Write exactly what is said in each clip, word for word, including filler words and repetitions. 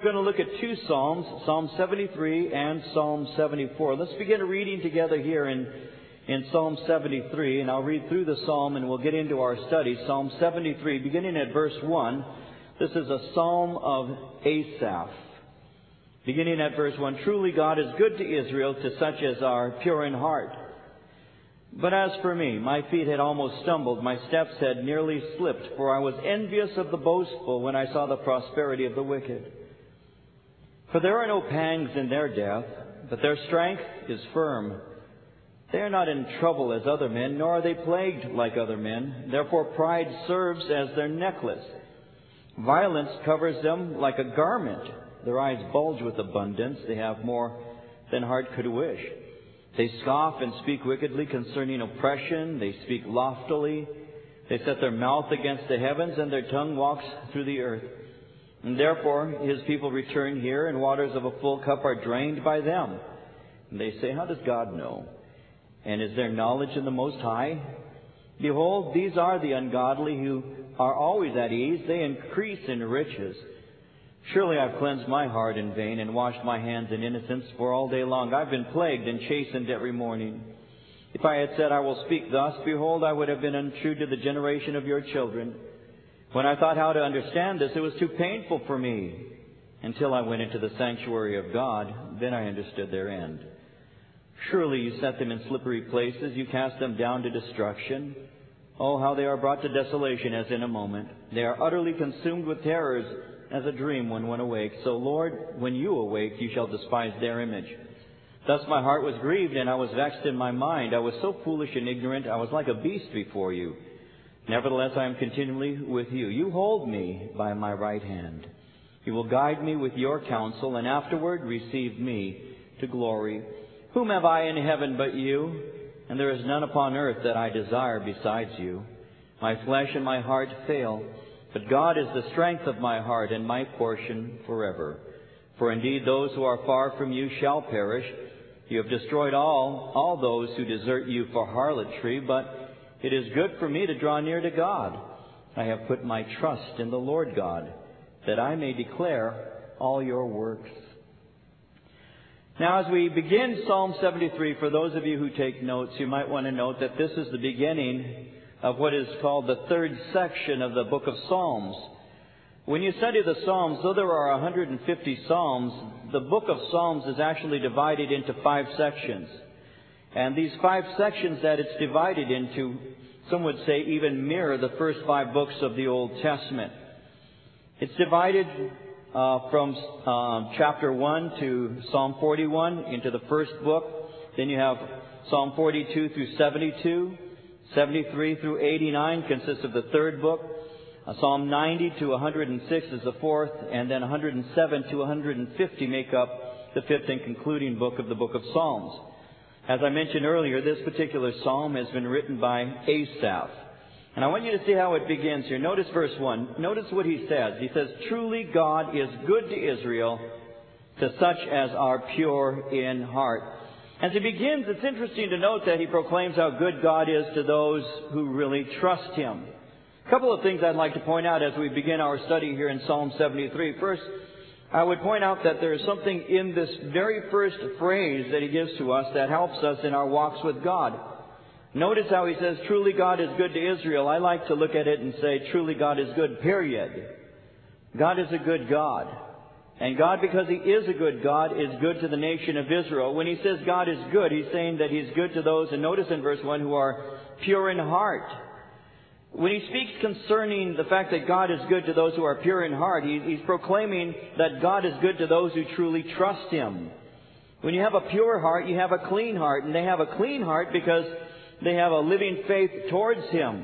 going to look at two Psalms, Psalm seventy-three and Psalm seventy-four. Let's begin reading together here in, in Psalm seventy-three, and I'll read through the Psalm and we'll get into our study. Psalm seventy-three, beginning at verse one. This is a Psalm of Asaph. Beginning at verse one, truly God is good to Israel, to such as are pure in heart. But as for me, my feet had almost stumbled, my steps had nearly slipped, for I was envious of the boastful when I saw the prosperity of the wicked. For there are no pangs in their death, but their strength is firm. They are not in trouble as other men, nor are they plagued like other men. Therefore pride serves as their necklace. Violence covers them like a garment. Their eyes bulge with abundance. They have more than heart could wish. They scoff and speak wickedly concerning oppression. They speak loftily. They set their mouth against the heavens, and their tongue walks through the earth. And therefore his people return here, and waters of a full cup are drained by them. And they say, how does God know? And is there knowledge in the Most High? Behold, these are the ungodly who are always at ease. They increase in riches. Surely I've cleansed my heart in vain and washed my hands in innocence, for all day long I've been plagued and chastened every morning. If I had said, I will speak thus, behold, I would have been untrue to the generation of your children. When I thought how to understand this, it was too painful for me. Until I went into the sanctuary of God, then I understood their end. Surely you set them in slippery places, you cast them down to destruction. Oh, how they are brought to desolation as in a moment. They are utterly consumed with terrors, as a dream when one awakes. So, Lord, when you awake, you shall despise their image. Thus my heart was grieved, and I was vexed in my mind. I was so foolish and ignorant, I was like a beast before you. Nevertheless, I am continually with you. You hold me by my right hand. You will guide me with your counsel, and afterward receive me to glory. Whom have I in heaven but you? And there is none upon earth that I desire besides you. My flesh and my heart fail, but God is the strength of my heart and my portion forever. For indeed those who are far from you shall perish. You have destroyed all, all those who desert you for harlotry, but it is good for me to draw near to God. I have put my trust in the Lord God, that I may declare all your works. Now, as we begin Psalm seventy-three, for those of you who take notes, you might want to note that this is the beginning of what is called the third section of the book of Psalms. When you study the Psalms, though there are one hundred fifty Psalms, the book of Psalms is actually divided into five sections. And these five sections that it's divided into, some would say, even mirror the first five books of the Old Testament. It's divided uh, from uh, chapter one to Psalm forty-one into the first book. Then you have Psalm forty-two through seventy-two. seventy-three through eighty-nine consists of the third book. Uh, Psalm ninety to one hundred six is the fourth, and then one hundred seven to one hundred fifty make up the fifth and concluding book of the book of Psalms. As I mentioned earlier, this particular psalm has been written by Asaph. And I want you to see how it begins here. Notice verse one. Notice what he says. He says, truly God is good to Israel, to such as are pure in heart. As he begins, it's interesting to note that he proclaims how good God is to those who really trust him. A couple of things I'd like to point out as we begin our study here in Psalm seventy-three. First, I would point out that there is something in this very first phrase that he gives to us that helps us in our walks with God. Notice how he says, truly God is good to Israel. I like to look at it and say, truly God is good, period. God is a good God. And God, because he is a good God, is good to the nation of Israel. When he says God is good, he's saying that he's good to those, and notice in verse one, who are pure in heart. When he speaks concerning the fact that God is good to those who are pure in heart, he, he's proclaiming that God is good to those who truly trust him. When you have a pure heart, you have a clean heart. And they have a clean heart because they have a living faith towards him.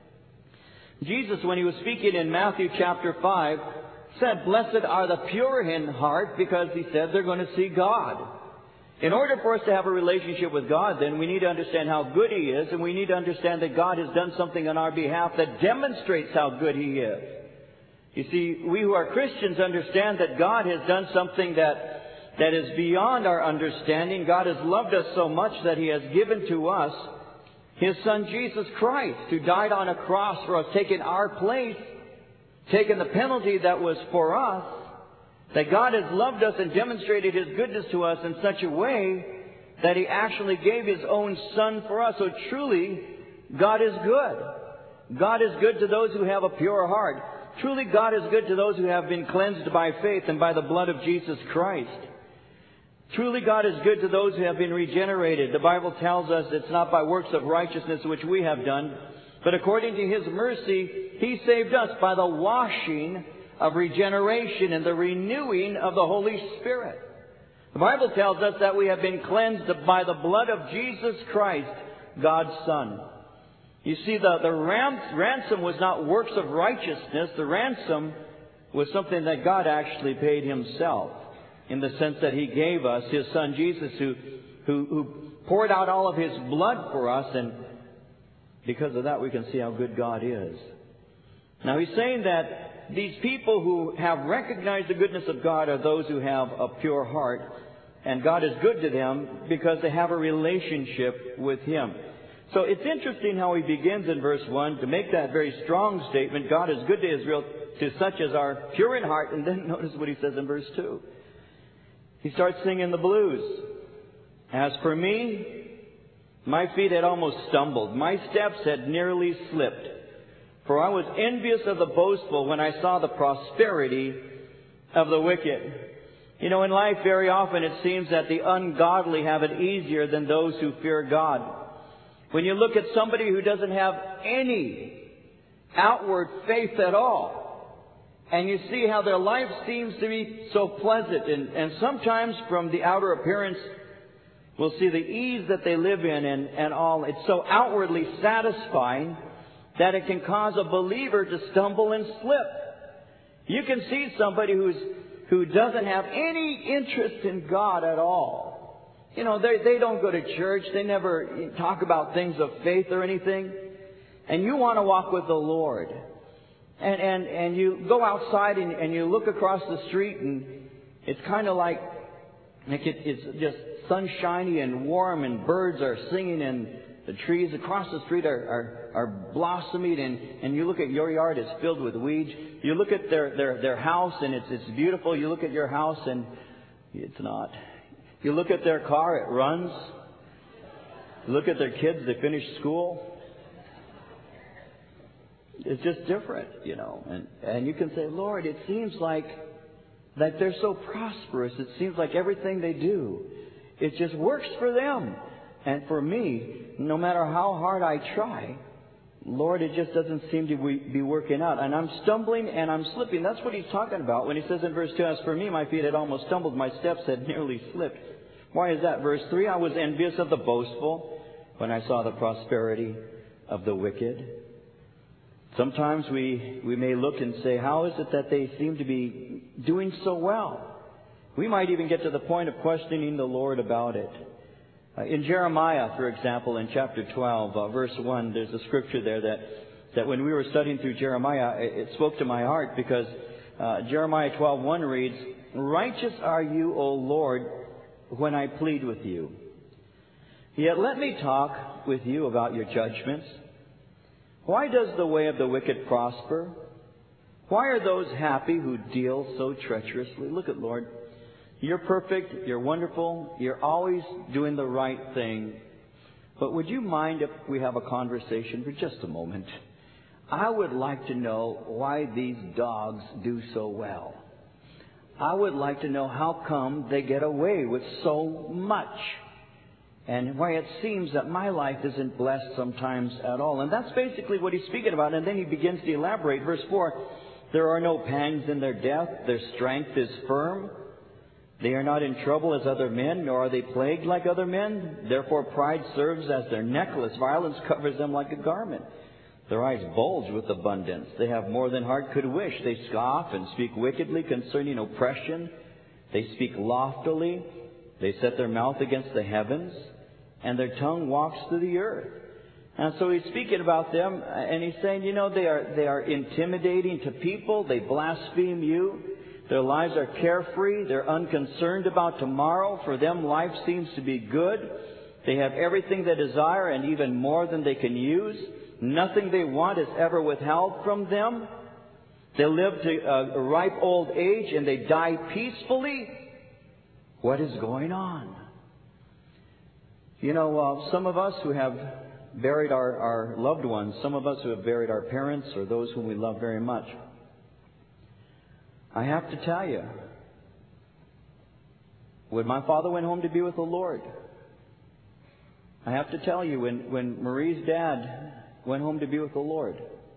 Jesus, when he was speaking in Matthew chapter five, said, blessed are the pure in heart, because he said they're going to see God. In order for us to have a relationship with God, then, we need to understand how good he is, and we need to understand that God has done something on our behalf that demonstrates how good he is. You see, we who are Christians understand that God has done something that, that is beyond our understanding. God has loved us so much that he has given to us his Son Jesus Christ, who died on a cross for us, taking our place, taking the penalty that was for us, That God has loved us and demonstrated His goodness to us in such a way that He actually gave His own Son for us. So truly, God is good. God is good to those who have a pure heart. Truly, God is good to those who have been cleansed by faith and by the blood of Jesus Christ. Truly, God is good to those who have been regenerated. The Bible tells us it's not by works of righteousness which we have done, but according to His mercy, He saved us by the washing of regeneration and the renewing of the Holy Spirit. The Bible tells us that we have been cleansed by the blood of Jesus Christ, God's Son. You see, the, the ram, ransom was not works of righteousness. The ransom was something that God actually paid Himself, in the sense that He gave us His Son Jesus, who, who, who poured out all of His blood for us, and because of that we can see how good God is. Now He's saying that these people who have recognized the goodness of God are those who have a pure heart, and God is good to them because they have a relationship with Him. So it's interesting how He begins in verse one to make that very strong statement, God is good to Israel, to such as are pure in heart, and then notice what He says in verse two. He starts singing the blues. As for me, my feet had almost stumbled. My steps had nearly slipped. For I was envious of the boastful when I saw the prosperity of the wicked. You know, in life very often it seems that the ungodly have it easier than those who fear God. When you look at somebody who doesn't have any outward faith at all, and you see how their life seems to be so pleasant, and, and sometimes from the outer appearance, we'll see the ease that they live in and, and all. It's so outwardly satisfying that it can cause a believer to stumble and slip. You can see somebody who's who doesn't have any interest in God at all. You know, they they don't go to church. They never talk about things of faith or anything. And you want to walk with the Lord. And and, and you go outside and, and you look across the street, and it's kind of like, like it, it's just sunshiny and warm, and birds are singing, and the trees across the street are, are, are blossoming, and, and you look at your yard, it's filled with weeds. You look at their, their, their house, and it's, it's beautiful. You look at your house, and it's not. You look at their car, it runs. You look at their kids, they finish school. It's just different, you know. And, and you can say, Lord, it seems like that they're so prosperous. It seems like everything they do, it just works for them. And for me, no matter how hard I try, Lord, it just doesn't seem to be working out. And I'm stumbling and I'm slipping. That's what He's talking about when He says in verse two, as for me, my feet had almost stumbled, my steps had nearly slipped. Why is that? Verse three, I was envious of the boastful when I saw the prosperity of the wicked. Sometimes we, we may look and say, how is it that they seem to be doing so well? We might even get to the point of questioning the Lord about it. Uh, in Jeremiah, for example, in chapter twelve, uh, verse one, there's a scripture there that, that when we were studying through Jeremiah, it, it spoke to my heart, because uh, Jeremiah twelve one reads, righteous are you, O Lord, when I plead with you. Yet let me talk with you about your judgments. Why does the way of the wicked prosper? Why are those happy who deal so treacherously? Look at Lord. You're perfect, you're wonderful, you're always doing the right thing. But would you mind if we have a conversation for just a moment? I would like to know why these dogs do so well. I would like to know how come they get away with so much, and why it seems that my life isn't blessed sometimes at all. And that's basically what He's speaking about. And then He begins to elaborate. Verse four, there are no pangs in their death, their strength is firm. They are not in trouble as other men, nor are they plagued like other men. Therefore pride serves as their necklace. Violence covers them like a garment. Their eyes bulge with abundance. They have more than heart could wish. They scoff and speak wickedly concerning oppression. They speak loftily. They set their mouth against the heavens, and their tongue walks through the earth. And so He's speaking about them, and He's saying, you know, they are, they are intimidating to people. They blaspheme you. Their lives are carefree. They're unconcerned about tomorrow. For them, life seems to be good. They have everything they desire and even more than they can use. Nothing they want is ever withheld from them. They live to a ripe old age and they die peacefully. What is going on? You know, uh, some of us who have buried our, our loved ones, some of us who have buried our parents or those whom we love very much, I have to tell you, when my father went home to be with the Lord, I have to tell you, when, when Marie's dad went home to be with the Lord,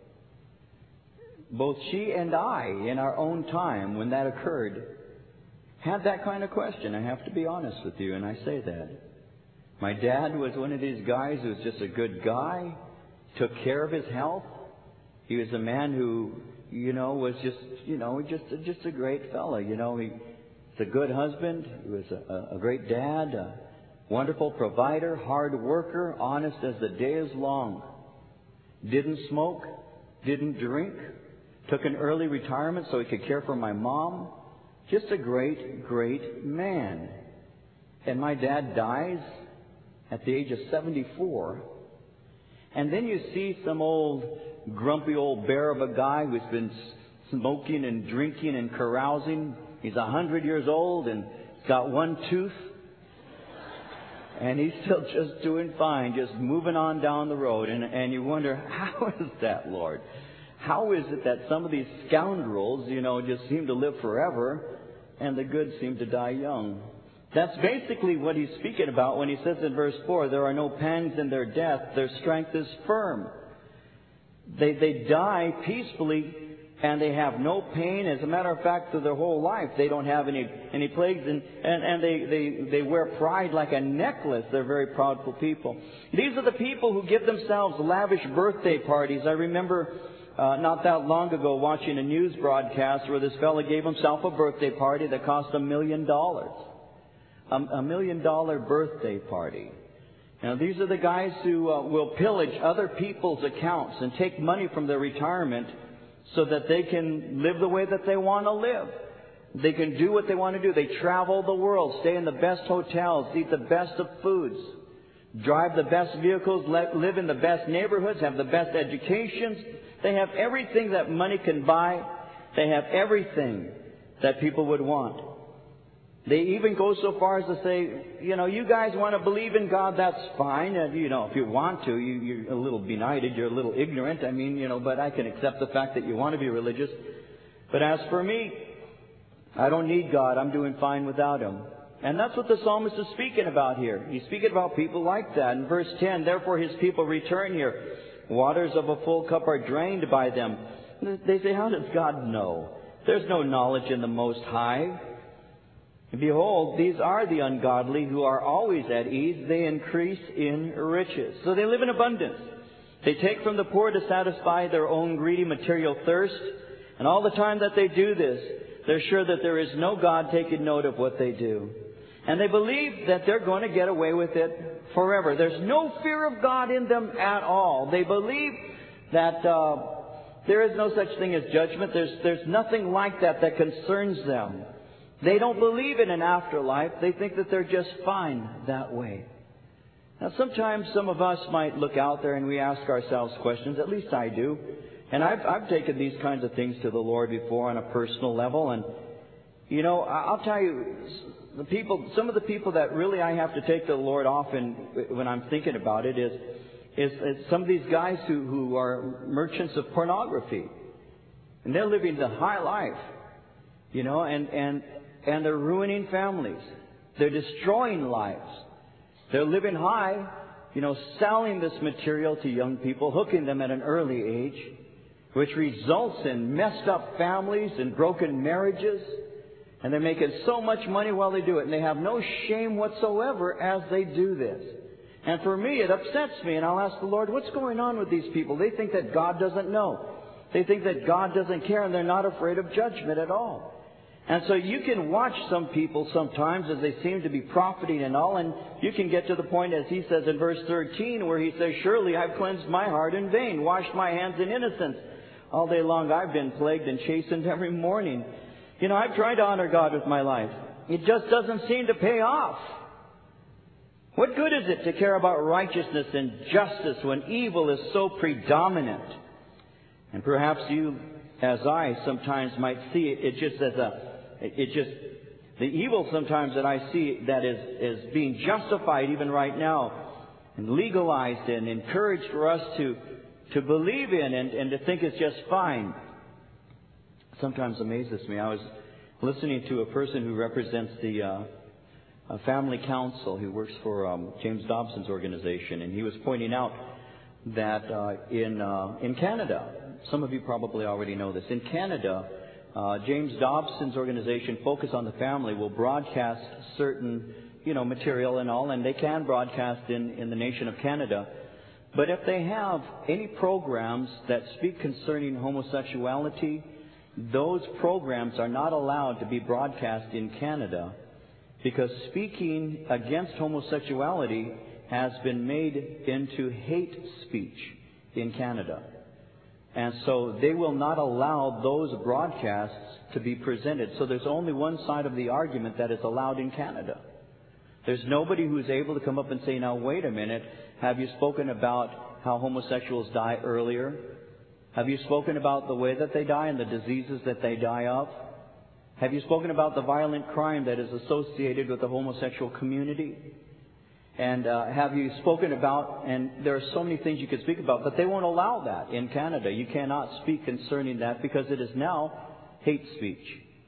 both she and I, in our own time, when that occurred, had that kind of question. I have to be honest with you, and I say that. My dad was one of these guys who was just a good guy, took care of his health. He was a man who, you know, was just, you know, just, just a great fella. You know, he was a good husband. He was a, a great dad, a wonderful provider, hard worker, honest as the day is long. Didn't smoke, didn't drink, took an early retirement so he could care for my mom. Just a great, great man. And my dad dies at the age of seventy-four. And then you see some old, grumpy old bear of a guy who's been smoking and drinking and carousing. He's a hundred years old and got one tooth. And he's still just doing fine, just moving on down the road. And, and you wonder, how is that, Lord? How is it that some of these scoundrels, you know, just seem to live forever and the good seem to die young? That's basically what he's speaking about when he says in verse four, there are no pangs in their death, their strength is firm. They, they die peacefully and they have no pain. As a matter of fact, through their whole life, they don't have any, any plagues, and, and, and they, they, they wear pride like a necklace. They're very proudful people. These are the people who give themselves lavish birthday parties. I remember uh, not that long ago watching a news broadcast where this fellow gave himself a birthday party that cost a million dollars. A, a million dollar birthday party. Now, these are the guys who uh, will pillage other people's accounts and take money from their retirement so that they can live the way that they want to live. They can do what they want to do. They travel the world, stay in the best hotels, eat the best of foods, drive the best vehicles, live in the best neighborhoods, have the best educations. They have everything that money can buy. They have everything that people would want. They even go so far as to say, you know, you guys want to believe in God, that's fine. And, you know, if you want to, you, you're a little benighted, you're a little ignorant. I mean, you know, but I can accept the fact that you want to be religious. But as for me, I don't need God. I'm doing fine without Him. And that's what the psalmist is speaking about here. He's speaking about people like that. In verse ten, therefore His people return here. Waters of a full cup are drained by them. They say, how does God know? There's no knowledge in the Most High. Behold, these are the ungodly who are always at ease. They increase in riches. So they live in abundance. They take from the poor to satisfy their own greedy material thirst. And all the time that they do this, they're sure that there is no God taking note of what they do. And they believe that they're going to get away with it forever. There's no fear of God in them at all. They believe that uh, there is no such thing as judgment. There's, there's nothing like that that concerns them. They don't believe in an afterlife. They think that they're just fine that way. Now, sometimes some of us might look out there and we ask ourselves questions. At least I do. And I've, I've taken these kinds of things to the Lord before on a personal level. And, you know, I'll tell you, the people, some of the people that really I have to take to the Lord often when I'm thinking about it is, is, is some of these guys who, who are merchants of pornography. And they're living the high life, you know, and, and, and they're ruining families. They're destroying lives. They're living high, you know, selling this material to young people, hooking them at an early age, which results in messed up families and broken marriages. And they're making so much money while they do it. And they have no shame whatsoever as they do this. And for me, it upsets me. And I'll ask the Lord, what's going on with these people? They think that God doesn't know. They think that God doesn't care, and they're not afraid of judgment at all. And so you can watch some people sometimes as they seem to be profiting and all, and you can get to the point, as he says in verse thirteen, where he says, surely I've cleansed my heart in vain, washed my hands in innocence. All day long I've been plagued and chastened every morning. You know, I've tried to honor God with my life. It just doesn't seem to pay off. What good is it to care about righteousness and justice when evil is so predominant? And perhaps you as I sometimes might see it, it just as a, it just, the evil sometimes that I see that is, is being justified even right now and legalized and encouraged for us to, to believe in and, and to think it's just fine, sometimes amazes me. I was listening to a person who represents the uh, a family council who works for um, James Dobson's organization, and he was pointing out that uh, in uh, in Canada, some of you probably already know this, in Canada, uh, James Dobson's organization, Focus on the Family, will broadcast certain, you know, material and all, and they can broadcast in, in the nation of Canada. But if they have any programs that speak concerning homosexuality, those programs are not allowed to be broadcast in Canada, because speaking against homosexuality has been made into hate speech in Canada. And so they will not allow those broadcasts to be presented. So there's only one side of the argument that is allowed in Canada. There's nobody who's able to come up and say, now wait a minute, have you spoken about how homosexuals die earlier? Have you spoken about the way that they die and the diseases that they die of? Have you spoken about the violent crime that is associated with the homosexual community? And uh, have you spoken about, and there are so many things you could speak about, but they won't allow that in Canada. You cannot speak concerning that because it is now hate speech.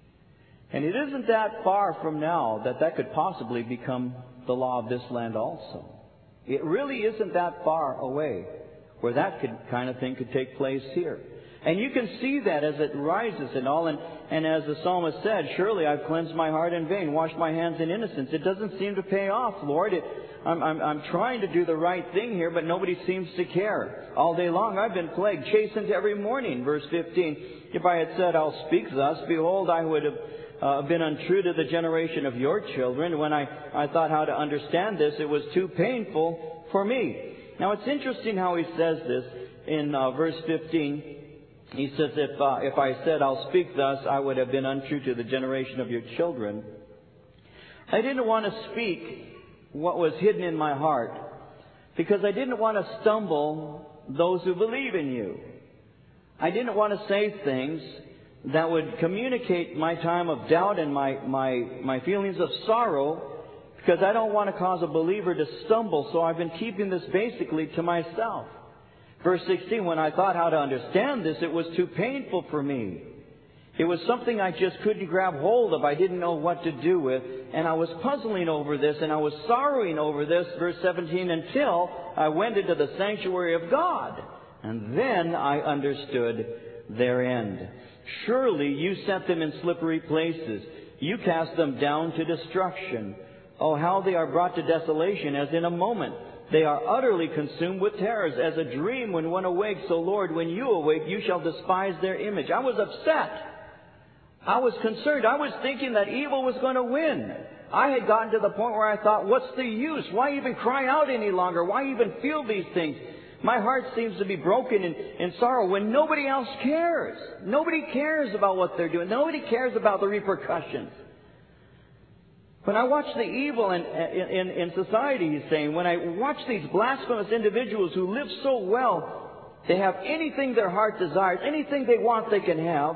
And it isn't that far from now that that could possibly become the law of this land also. It really isn't that far away where that could, kind of thing could take place here. And you can see that as it rises and all. And, and as the psalmist said, surely I've cleansed my heart in vain, washed my hands in innocence. It doesn't seem to pay off, Lord. It, I'm, I'm, I'm trying to do the right thing here, but nobody seems to care. All day long I've been plagued, chastened every morning. Verse fifteen, if I had said, I'll speak thus, behold, I would have uh, been untrue to the generation of your children. When I, I thought how to understand this, it was too painful for me. Now it's interesting how he says this in uh, verse fifteen. He says, if, uh, if I said, I'll speak thus, I would have been untrue to the generation of your children. I didn't want to speak what was hidden in my heart because I didn't want to stumble those who believe in you. I didn't want to say things that would communicate my time of doubt and my, my, my feelings of sorrow, because I don't want to cause a believer to stumble, so I've been keeping this basically to myself. Verse sixteen, when I thought how to understand this, it was too painful for me. It was something I just couldn't grab hold of. I didn't know what to do with. And I was puzzling over this, and I was sorrowing over this, verse seventeen, until I went into the sanctuary of God. And then I understood their end. Surely you set them in slippery places. You cast them down to destruction. Oh, how they are brought to desolation as in a moment. They are utterly consumed with terrors, as a dream when one awakes. So, Lord, when you awake, you shall despise their image. I was upset. I was concerned. I was thinking that evil was going to win. I had gotten to the point where I thought, what's the use? Why even cry out any longer? Why even feel these things? My heart seems to be broken in, in sorrow when nobody else cares. Nobody cares about what they're doing. Nobody cares about the repercussions. When I watch the evil in, in, in society, he's saying, when I watch these blasphemous individuals who live so well, they have anything their heart desires, anything they want they can have.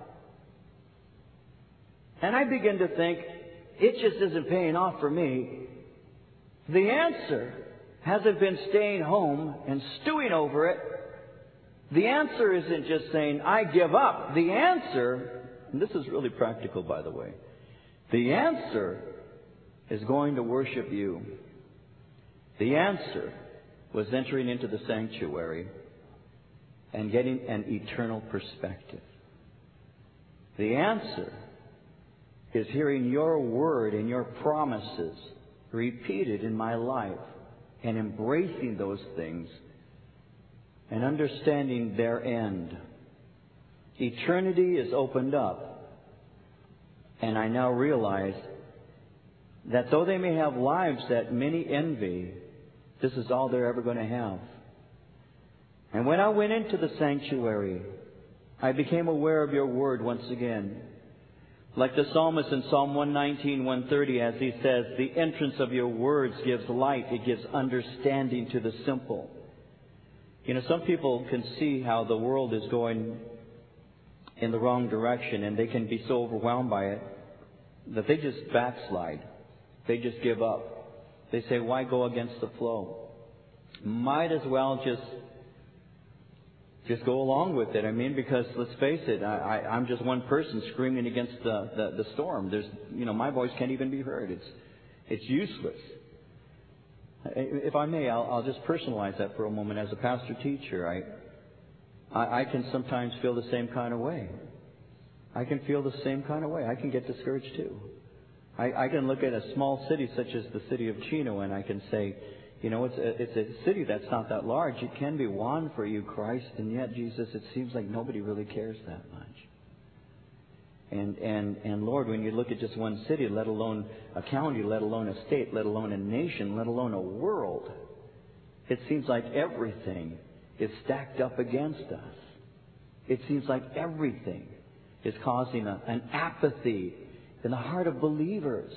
And I begin to think, it just isn't paying off for me. The answer hasn't been staying home and stewing over it. The answer isn't just saying, I give up. The answer, and this is really practical, by the way, the answer is going to worship you. The answer was entering into the sanctuary and getting an eternal perspective. The answer is hearing your word and your promises repeated in my life and embracing those things and understanding their end. Eternity is opened up, and I now realize that though they may have lives that many envy, this is all they're ever going to have. And when I went into the sanctuary, I became aware of your word once again. Like the psalmist in Psalm one nineteen, one thirty, as he says, the entrance of your words gives light, it gives understanding to the simple. You know, some people can see how the world is going in the wrong direction, and they can be so overwhelmed by it that they just backslide. They just give up. They say, why go against the flow? Might as well just just go along with it. I mean, because let's face it, I, I, I'm just one person screaming against the, the, the storm. There's, you know, my voice can't even be heard. It's it's useless. If I may, I'll, I'll just personalize that for a moment. As a pastor teacher, I, I I can sometimes feel the same kind of way. I can feel the same kind of way. I can get discouraged too. I, I can look at a small city such as the city of Chino, and I can say, you know, it's a, it's a city that's not that large. It can be won for you, Christ, and yet, Jesus, it seems like nobody really cares that much. And, and, and Lord, when you look at just one city, let alone a county, let alone a state, let alone a nation, let alone a world, it seems like everything is stacked up against us. It seems like everything is causing a, an apathy in the heart of believers.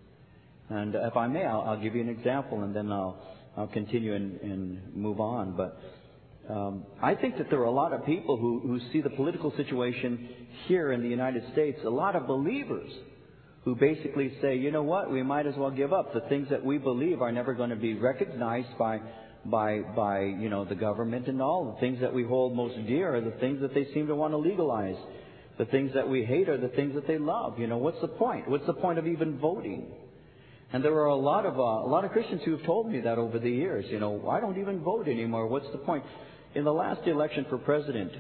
And if I may, I'll, I'll give you an example, and then I'll, I'll continue and, and move on. But um, I think that there are a lot of people who, who see the political situation here in the United States, a lot of believers who basically say, you know what, we might as well give up. The things that we believe are never going to be recognized by, by, by you know, the government and all. The things that we hold most dear are the things that they seem to want to legalize. The things that we hate are the things that they love. You know, what's the point? What's the point of even voting? And there are a lot of uh, a lot of Christians who have told me that over the years. You know, I don't even vote anymore. What's the point? In the last election for president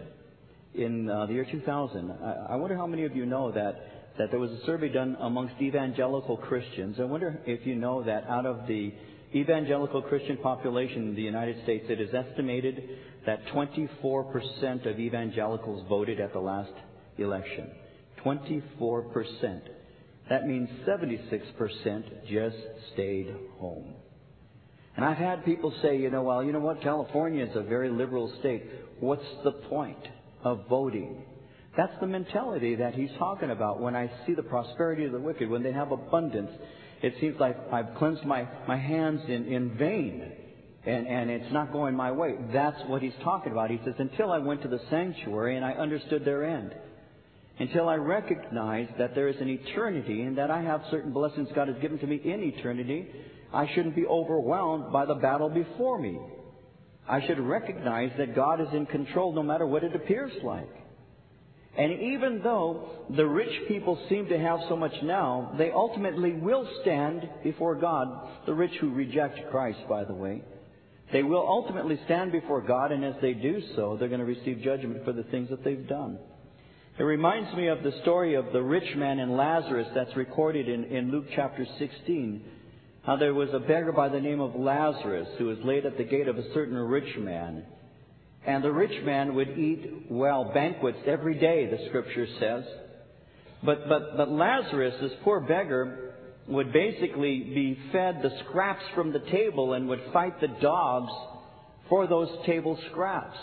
in uh, the year two thousand, I, I wonder how many of you know that that there was a survey done amongst evangelical Christians. I wonder if you know that out of the evangelical Christian population in the United States, it is estimated that twenty-four percent of evangelicals voted at the last election. twenty-four percent. That means seventy-six percent just stayed home. And I've had people say, you know, well, you know what? California is a very liberal state. What's the point of voting? That's the mentality that he's talking about. When I see the prosperity of the wicked, when they have abundance, it seems like I've cleansed my, my hands in, in vain. And, and it's not going my way. That's what he's talking about. He says, until I went to the sanctuary and I understood their end. Until I recognized that there is an eternity and that I have certain blessings God has given to me in eternity, I shouldn't be overwhelmed by the battle before me. I should recognize that God is in control no matter what it appears like. And even though the rich people seem to have so much now, they ultimately will stand before God. The rich who reject Christ, by the way. They will ultimately stand before God, and as they do so, they're going to receive judgment for the things that they've done. It reminds me of the story of the rich man and Lazarus that's recorded in, in Luke chapter sixteen. How there was a beggar by the name of Lazarus who was laid at the gate of a certain rich man. And the rich man would eat, well, banquets every day, the Scripture says. But, but, but Lazarus, this poor beggar, would basically be fed the scraps from the table and would fight the dogs for those table scraps.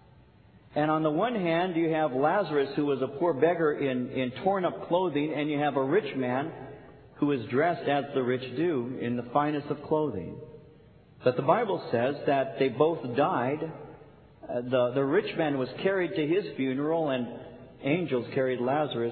And on the one hand, you have Lazarus, who was a poor beggar in, in torn-up clothing, and you have a rich man who is dressed as the rich do in the finest of clothing. But the Bible says that they both died. Uh, the, the rich man was carried to his funeral, and angels carried Lazarus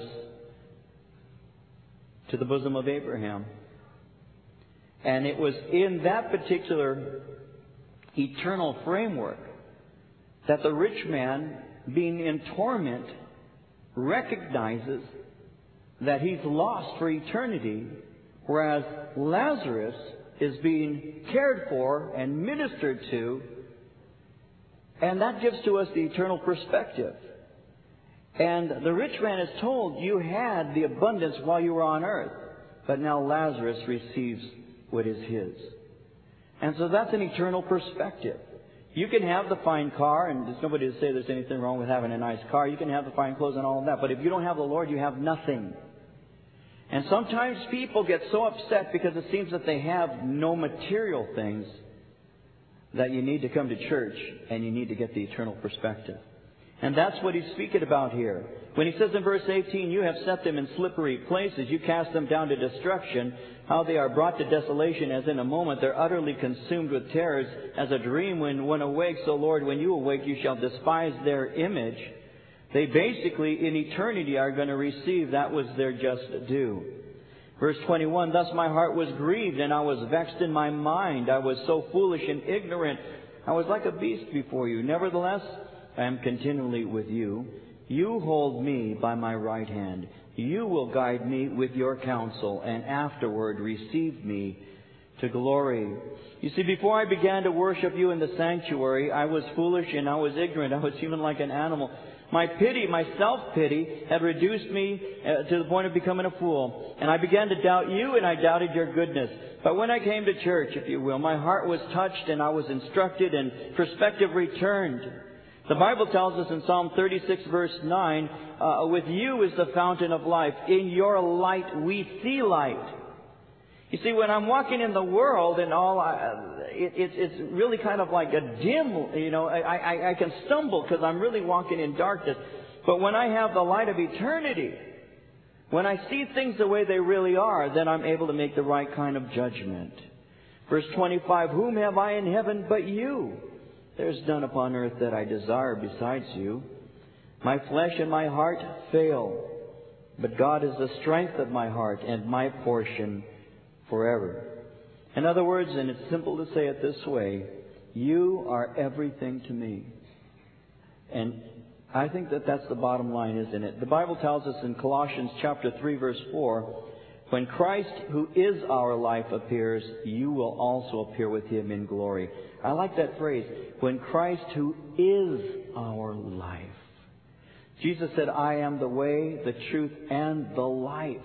to the bosom of Abraham. And it was in that particular eternal framework that the rich man, being in torment, recognizes that he's lost for eternity, whereas Lazarus is being cared for and ministered to, and that gives to us the eternal perspective. And the rich man is told, you had the abundance while you were on earth, but now Lazarus receives what is his. And so that's an eternal perspective. You can have the fine car, and there's nobody to say there's anything wrong with having a nice car. You can have the fine clothes and all of that. But if you don't have the Lord, you have nothing. And sometimes people get so upset because it seems that they have no material things that you need to come to church and you need to get the eternal perspective. And that's what he's speaking about here. When he says in verse eighteen, you have set them in slippery places, you cast them down to destruction, how they are brought to desolation as in a moment, they're utterly consumed with terrors, as a dream when one awakes. O Lord, when you awake, you shall despise their image. They basically, in eternity, are going to receive that was their just due. Verse twenty-one, thus my heart was grieved, and I was vexed in my mind. I was so foolish and ignorant. I was like a beast before you. Nevertheless, I am continually with you. You hold me by my right hand. You will guide me with your counsel, and afterward receive me to glory. You see, before I began to worship you in the sanctuary, I was foolish and I was ignorant. I was even like an animal. My pity, my self-pity, had reduced me uh, to the point of becoming a fool. And I began to doubt you, and I doubted your goodness. But when I came to church, if you will, my heart was touched, and I was instructed, and perspective returned. The Bible tells us in Psalm thirty-six, verse nine, uh, with you is the fountain of life. In your light we see light. You see, when I'm walking in the world and all, I, it, it's, it's really kind of like a dim, you know, I, I, I can stumble because I'm really walking in darkness. But when I have the light of eternity, when I see things the way they really are, then I'm able to make the right kind of judgment. Verse twenty-five, whom have I in heaven but you? There's none upon earth that I desire besides you. My flesh and my heart fail, but God is the strength of my heart and my portion forever. In other words, and it's simple to say it this way, you are everything to me. And I think that that's the bottom line, isn't it? The Bible tells us in Colossians chapter three, verse four, when Christ, who is our life, appears, you will also appear with Him in glory. I like that phrase, when Christ, who is our life. Jesus said, I am the way, the truth, and the life.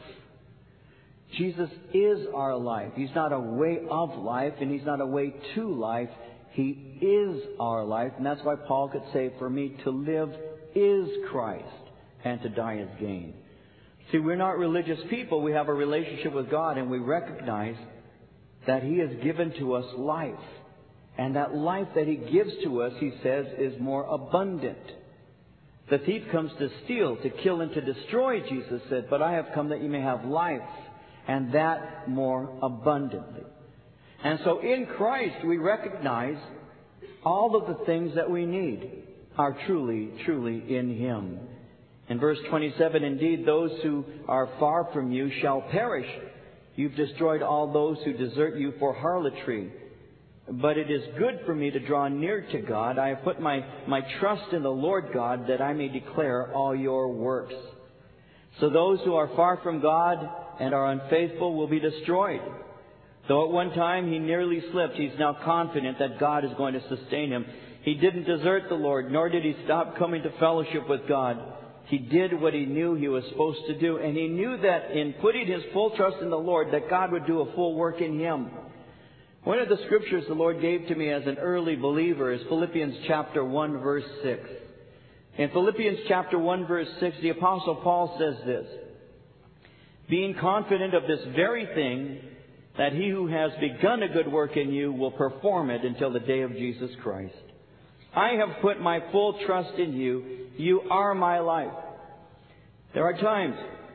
Jesus is our life. He's not a way of life, and He's not a way to life. He is our life. And that's why Paul could say, for me to live is Christ, and to die is gain. See, we're not religious people. We have a relationship with God, and we recognize that He has given to us life. And that life that He gives to us, He says, is more abundant. The thief comes to steal, to kill, and to destroy, Jesus said, but I have come that you may have life, and that more abundantly. And so in Christ we recognize all of the things that we need are truly, truly in Him. In verse twenty-seven, indeed, those who are far from you shall perish. You've destroyed all those who desert you for harlotry. But it is good for me to draw near to God. I have put my, my trust in the Lord God, that I may declare all your works. So those who are far from God and are unfaithful will be destroyed. Though at one time he nearly slipped, he's now confident that God is going to sustain him. He didn't desert the Lord, nor did he stop coming to fellowship with God. He did what he knew he was supposed to do, and he knew that in putting his full trust in the Lord, that God would do a full work in him. One of the scriptures the Lord gave to me as an early believer is Philippians chapter one, verse six. In Philippians chapter one, verse six, the Apostle Paul says this, being confident of this very thing, that he who has begun a good work in you will perform it until the day of Jesus Christ. I have put my full trust in you. You are my life. There are times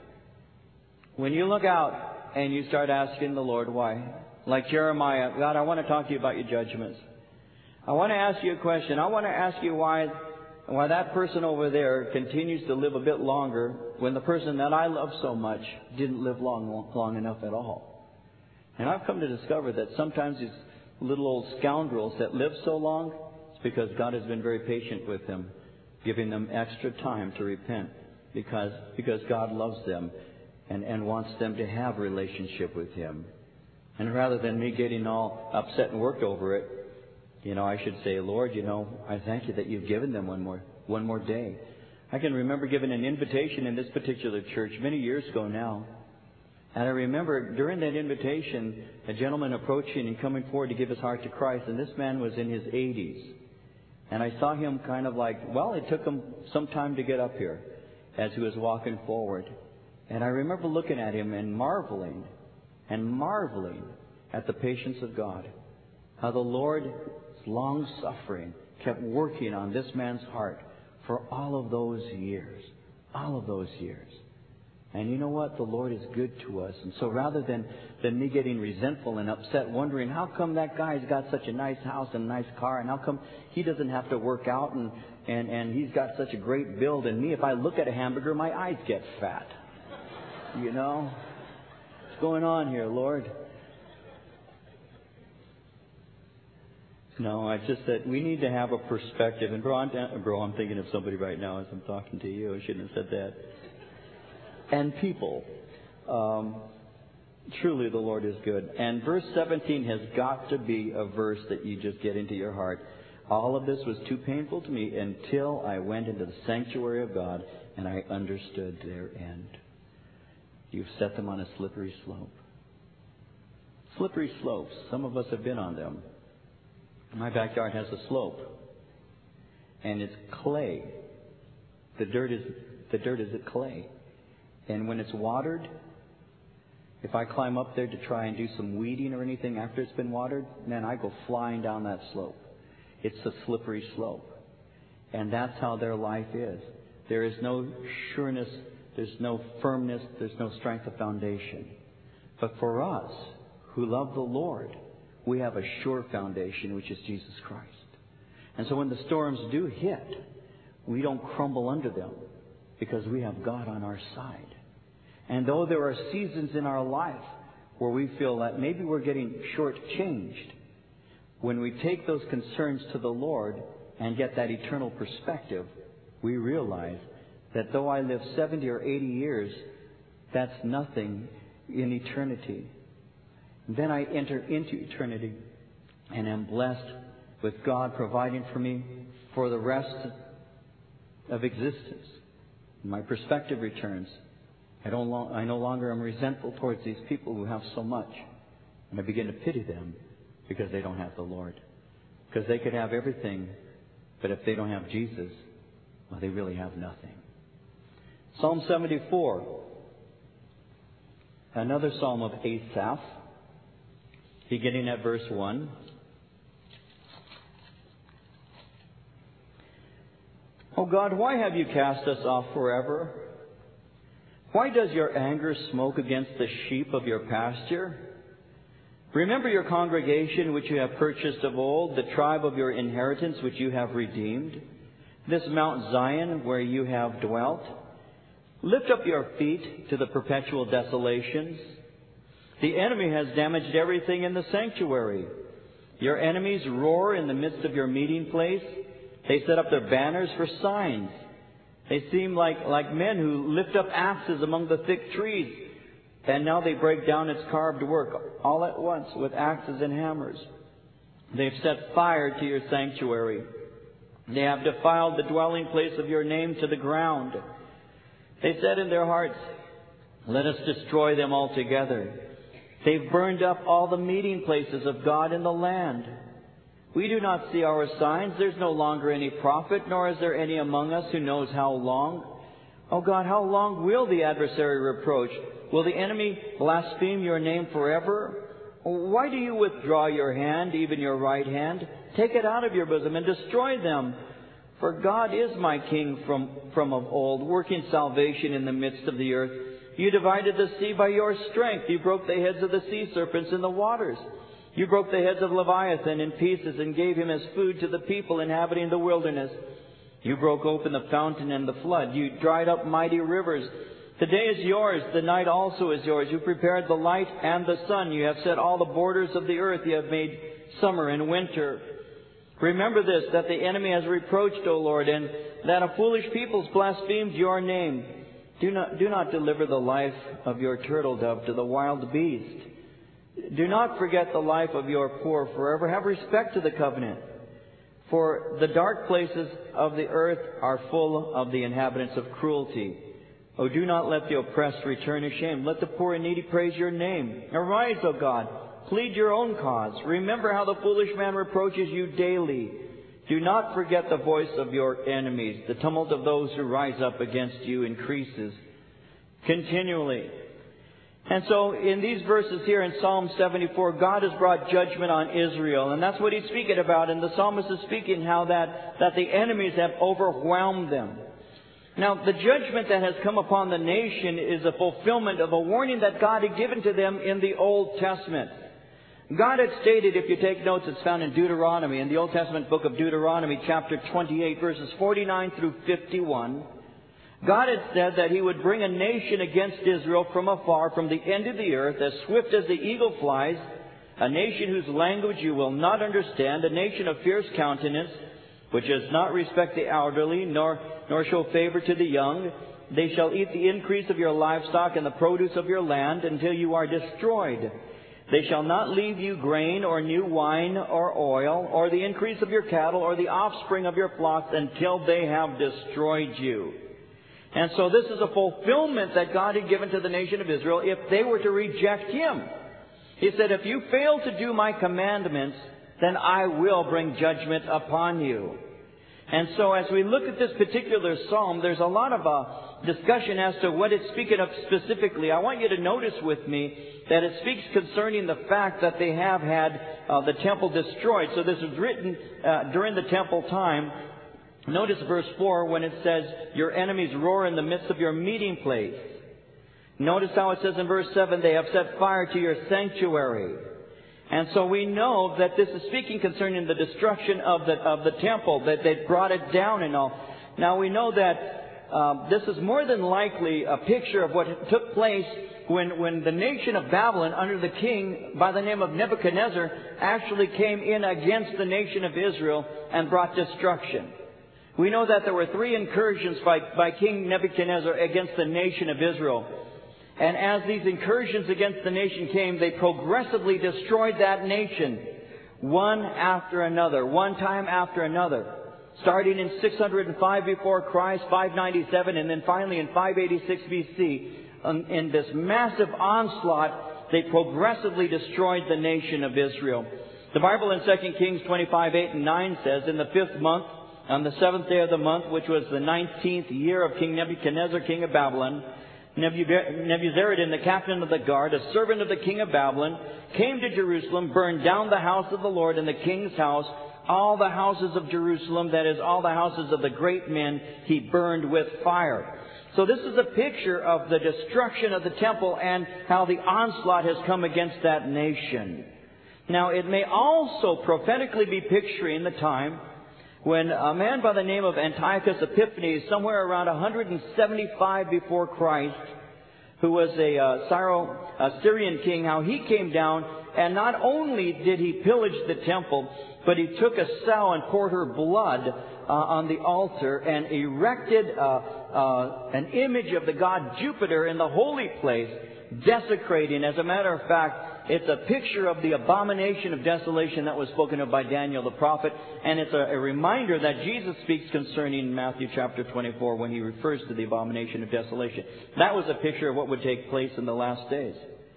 when you look out and you start asking the Lord why. Like Jeremiah, God, I want to talk to you about your judgments. I want to ask you a question. I want to ask you why, why that person over there continues to live a bit longer when the person that I love so much didn't live long, long enough at all. And I've come to discover that sometimes these little old scoundrels that live so long, it's because God has been very patient with them, giving them extra time to repent because, because God loves them and, and wants them to have a relationship with Him. And rather than me getting all upset and worked over it, you know, I should say, Lord, you know, I thank you that you've given them one more, one more day. I can remember giving an invitation in this particular church many years ago now. And I remember during that invitation, a gentleman approaching and coming forward to give his heart to Christ. And this man was in his eighties. And I saw him kind of like, well, it took him some time to get up here as he was walking forward. And I remember looking at him and marveling and marveling at the patience of God. How the Lord's long-suffering kept working on this man's heart for all of those years. All of those years. And you know what? The Lord is good to us. And so rather than, than me getting resentful and upset, wondering how come that guy's got such a nice house and a nice car, and how come he doesn't have to work out, and, and, and he's got such a great build, and me, if I look at a hamburger, my eyes get fat. You know? What's going on here, Lord? No, I just said we need to have a perspective. And bro, I'm, bro, I'm thinking of somebody right now as I'm talking to you. I shouldn't have said that. And people. Um, truly the Lord is good. And verse seventeen has got to be a verse that you just get into your heart. All of this was too painful to me until I went into the sanctuary of God and I understood their end. You've set them on a slippery slope. Slippery slopes. Some of us have been on them. My backyard has a slope. And it's clay. The dirt is, the dirt is a clay. And when it's watered, if I climb up there to try and do some weeding or anything after it's been watered, man, I go flying down that slope. It's a slippery slope. And that's how their life is. There is no sureness, there's no firmness, there's no strength of foundation. But for us, who love the Lord, we have a sure foundation, which is Jesus Christ. And so when the storms do hit, we don't crumble under them because we have God on our side. And though there are seasons in our life where we feel that maybe we're getting shortchanged, when we take those concerns to the Lord and get that eternal perspective, we realize that though I live seventy or eighty years, that's nothing in eternity. And then I enter into eternity and am blessed with God providing for me for the rest of existence. My perspective returns. I don't lo- I no longer am resentful towards these people who have so much. And I begin to pity them because they don't have the Lord. Because they could have everything, but if they don't have Jesus, well, they really have nothing. Psalm seventy-four. Another psalm of Asaph. Beginning at verse one. O God, why have you cast us off forever? Why does your anger smoke against the sheep of your pasture? Remember your congregation which you have purchased of old, the tribe of your inheritance which you have redeemed, this Mount Zion where you have dwelt. Lift up your feet to the perpetual desolations. The enemy has damaged everything in the sanctuary. Your enemies roar in the midst of your meeting place. They set up their banners for signs. They seem like, like men who lift up axes among the thick trees. And now they break down its carved work all at once with axes and hammers. They've set fire to your sanctuary. They have defiled the dwelling place of your name to the ground. They said in their hearts, let us destroy them altogether. They've burned up all the meeting places of God in the land. We do not see our signs. There's no longer any prophet, nor is there any among us who knows how long. Oh God, how long will the adversary reproach? Will the enemy blaspheme your name forever? Why do you withdraw your hand, even your right hand? Take it out of your bosom and destroy them. For God is my King from, from of old, working salvation in the midst of the earth. You divided the sea by your strength. You broke the heads of the sea serpents in the waters. You broke the heads of Leviathan in pieces and gave him as food to the people inhabiting the wilderness. You broke open the fountain and the flood. You dried up mighty rivers. The day is yours. The night also is yours. You prepared the light and the sun. You have set all the borders of the earth. You have made summer and winter. Remember this, that the enemy has reproached, O Lord, and that a foolish people's blasphemed your name. Do not, do not deliver the life of your turtle dove to the wild beast. Do not forget the life of your poor forever. Have respect to the covenant. For the dark places of the earth are full of the inhabitants of cruelty. Oh, do not let the oppressed return ashamed. Let the poor and needy praise your name. Arise, O God. Plead your own cause. Remember how the foolish man reproaches you daily. Do not forget the voice of your enemies. The tumult of those who rise up against you increases continually. And so in these verses here in Psalm seventy-four, God has brought judgment on Israel. And that's what he's speaking about. And the psalmist is speaking how that, that the enemies have overwhelmed them. Now, the judgment that has come upon the nation is a fulfillment of a warning that God had given to them in the Old Testament. God had stated, if you take notes, it's found in Deuteronomy, in the Old Testament book of Deuteronomy, chapter twenty-eight, verses forty-nine through fifty-one. God had said that He would bring a nation against Israel from afar, from the end of the earth, as swift as the eagle flies, a nation whose language you will not understand, a nation of fierce countenance, which does not respect the elderly, nor, nor show favor to the young. They shall eat the increase of your livestock and the produce of your land until you are destroyed. They shall not leave you grain or new wine or oil, or the increase of your cattle, or the offspring of your flocks, until they have destroyed you. And so this is a fulfillment that God had given to the nation of Israel if they were to reject Him. He said, if you fail to do my commandments, then I will bring judgment upon you. And so as we look at this particular psalm, there's a lot of uh, discussion as to what it's speaking of specifically. I want you to notice with me that it speaks concerning the fact that they have had uh, the temple destroyed. So this was written uh, during the temple time. Notice verse four when it says, your enemies roar in the midst of your meeting place. Notice how it says in verse seven, they have set fire to your sanctuary. And so we know that this is speaking concerning the destruction of the of the temple, that they brought it down and all. Now we know that uh, this is more than likely a picture of what took place when, when the nation of Babylon under the king by the name of Nebuchadnezzar actually came in against the nation of Israel and brought destruction. We know that there were three incursions by, by King Nebuchadnezzar against the nation of Israel. And as these incursions against the nation came, they progressively destroyed that nation, one after another, one time after another. Starting in six hundred five before Christ, five ninety-seven, and then finally in five eighty-six B C, um, in this massive onslaught, they progressively destroyed the nation of Israel. The Bible in Second Kings twenty-five, eight and nine says, in the fifth month, on the seventh day of the month, which was the nineteenth year of King Nebuchadnezzar, king of Babylon, Nebuzaradan, the captain of the guard, a servant of the king of Babylon, came to Jerusalem, burned down the house of the Lord and the king's house, all the houses of Jerusalem, that is, all the houses of the great men, he burned with fire. So this is a picture of the destruction of the temple and how the onslaught has come against that nation. Now, it may also prophetically be picturing the time when a man by the name of Antiochus Epiphanes, somewhere around one hundred seventy-five before Christ, who was a uh, Syro, uh, Syrian king, how he came down, and not only did he pillage the temple, but he took a sow and poured her blood uh, on the altar and erected uh, uh, an image of the god Jupiter in the holy place, desecrating. As a matter of fact, it's a picture of the abomination of desolation that was spoken of by Daniel the prophet. And it's a, a reminder that Jesus speaks concerning in Matthew chapter twenty-four when he refers to the abomination of desolation. That was a picture of what would take place in the last days.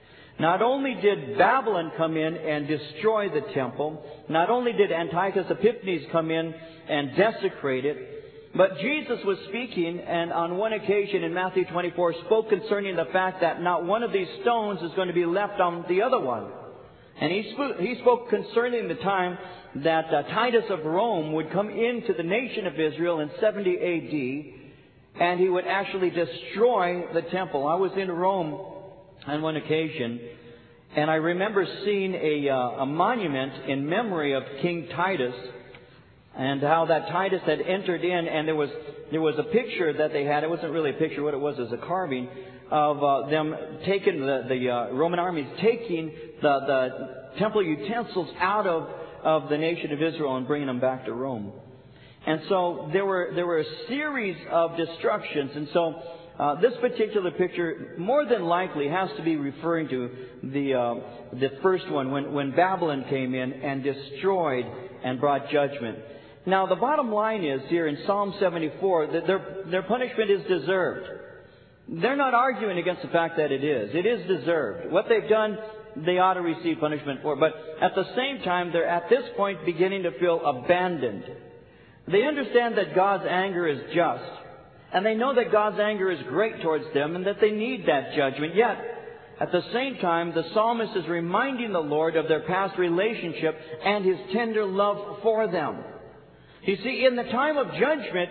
Not only did Babylon come in and destroy the temple, not only did Antiochus Epiphanes come in and desecrate it, but Jesus was speaking, and on one occasion in Matthew twenty-four spoke concerning the fact that not one of these stones is going to be left on the other one. And he spoke, he spoke concerning the time that uh, Titus of Rome would come into the nation of Israel in seventy A D, and he would actually destroy the temple. I was in Rome on one occasion, and I remember seeing a, uh, a monument in memory of King Titus, and how that Titus had entered in, and there was there was a picture that they had. It wasn't really a picture. What it was was a carving of uh, them taking the the uh, Roman armies taking the the temple utensils out of of the nation of Israel and bringing them back to Rome. And so there were there were a series of destructions, and so uh, this particular picture more than likely has to be referring to the uh, the first one when when Babylon came in and destroyed and brought judgment. Now, the bottom line is here in Psalm seventy-four that their, their punishment is deserved. They're not arguing against the fact that it is. It is deserved. What they've done, they ought to receive punishment for. But at the same time, they're at this point beginning to feel abandoned. They understand that God's anger is just. And they know that God's anger is great towards them and that they need that judgment. Yet, at the same time, the psalmist is reminding the Lord of their past relationship and His tender love for them. You see, in the time of judgment,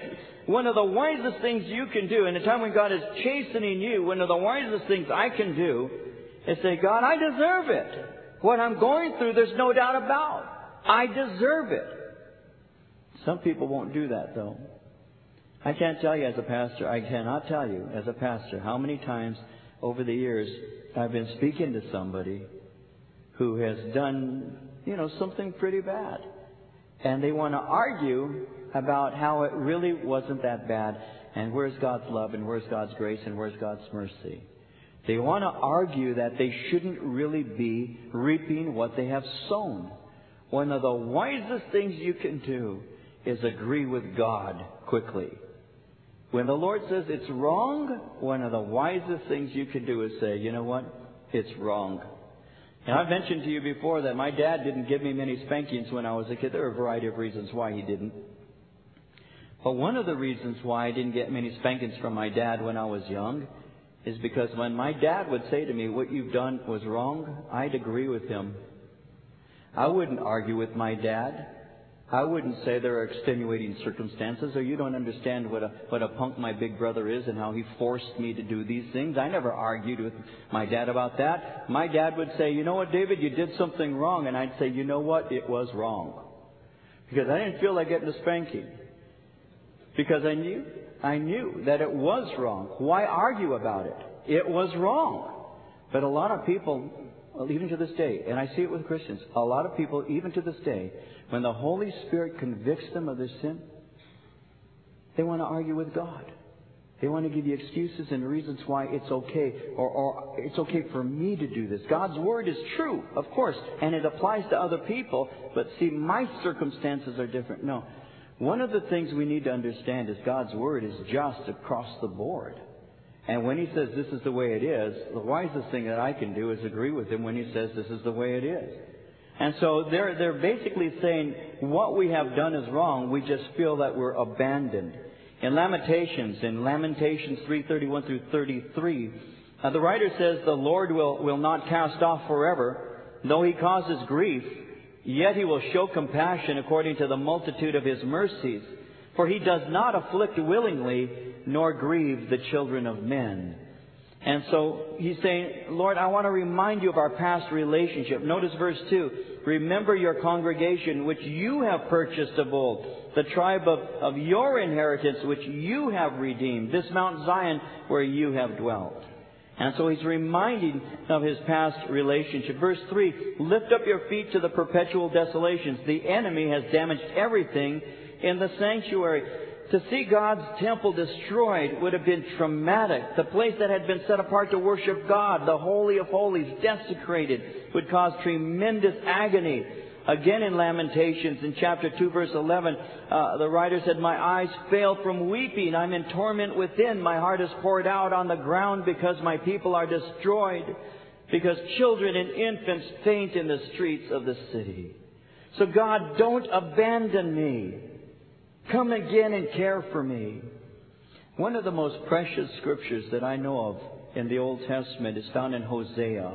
one of the wisest things you can do in a time when God is chastening you, one of the wisest things I can do is say, God, I deserve it. What I'm going through, there's no doubt about. I deserve it. Some people won't do that, though. I can't tell you as a pastor, I cannot tell you as a pastor how many times over the years I've been speaking to somebody who has done, you know, something pretty bad. And they want to argue about how it really wasn't that bad, and where's God's love, and where's God's grace, and where's God's mercy. They want to argue that they shouldn't really be reaping what they have sown. One of the wisest things you can do is agree with God quickly. When the Lord says it's wrong, one of the wisest things you can do is say, you know what? It's wrong. And I've mentioned to you before that my dad didn't give me many spankings when I was a kid. There are a variety of reasons why he didn't. But one of the reasons why I didn't get many spankings from my dad when I was young is because when my dad would say to me, what you've done was wrong, I'd agree with him. I wouldn't argue with my dad. I wouldn't say there are extenuating circumstances, or you don't understand what a what a punk my big brother is and how he forced me to do these things. I never argued with my dad about that. My dad would say, you know what, David, you did something wrong. And I'd say, you know what, it was wrong. Because I didn't feel like getting a spanking. Because I knew, I knew that it was wrong. Why argue about it? It was wrong. But a lot of people, even to this day, and I see it with Christians, a lot of people, even to this day, when the Holy Spirit convicts them of their sin, they want to argue with God. They want to give you excuses and reasons why it's okay, or, or it's okay for me to do this. God's Word is true, of course, and it applies to other people, but see, my circumstances are different. No. One of the things we need to understand is God's Word is just across the board. And when He says this is the way it is, the wisest thing that I can do is agree with Him when He says this is the way it is. And so they're, they're basically saying what we have done is wrong. We just feel that we're abandoned. In Lamentations, in Lamentations three thirty-one through thirty-three, uh, the writer says, the Lord will, will not cast off forever, though He causes grief, yet He will show compassion according to the multitude of His mercies. For He does not afflict willingly, nor grieve the children of men. And so he's saying, Lord, I want to remind you of our past relationship. Notice verse two. Remember your congregation, which you have purchased of old, the tribe of, of your inheritance, which you have redeemed, this Mount Zion where you have dwelt. And so he's reminding of his past relationship. Verse three, lift up your feet to the perpetual desolations. The enemy has damaged everything in the sanctuary. To see God's temple destroyed would have been traumatic. The place that had been set apart to worship God, the Holy of Holies, desecrated, would cause tremendous agony. Again in Lamentations, in chapter two, verse eleven, uh, the writer said, my eyes fail from weeping. I'm in torment within. My heart is poured out on the ground because my people are destroyed, because children and infants faint in the streets of the city. So God, don't abandon me. Come again and care for me. One of the most precious scriptures that I know of in the Old Testament is found in Hosea.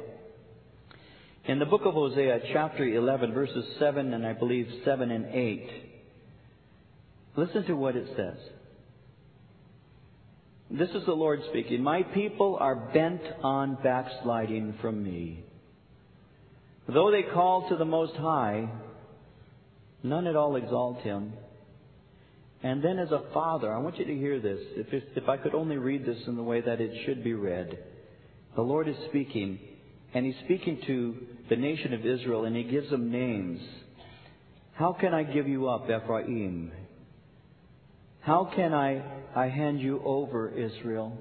In the book of Hosea, chapter eleven, verses seven and I believe seven and eight. Listen to what it says. This is the Lord speaking. My people are bent on backsliding from me. Though they call to the Most High, none at all exalt Him. And then as a father, I want you to hear this. If, it, if I could only read this in the way that it should be read. The Lord is speaking, and He's speaking to the nation of Israel, and He gives them names. How can I give you up, Ephraim? How can I, I hand you over, Israel?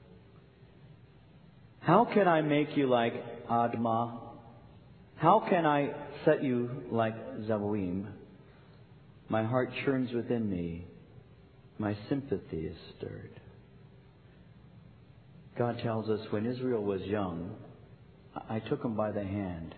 How can I make you like Admah? How can I set you like Zeboim? My heart churns within me. My sympathy is stirred. God tells us when Israel was young, I took him by the hand.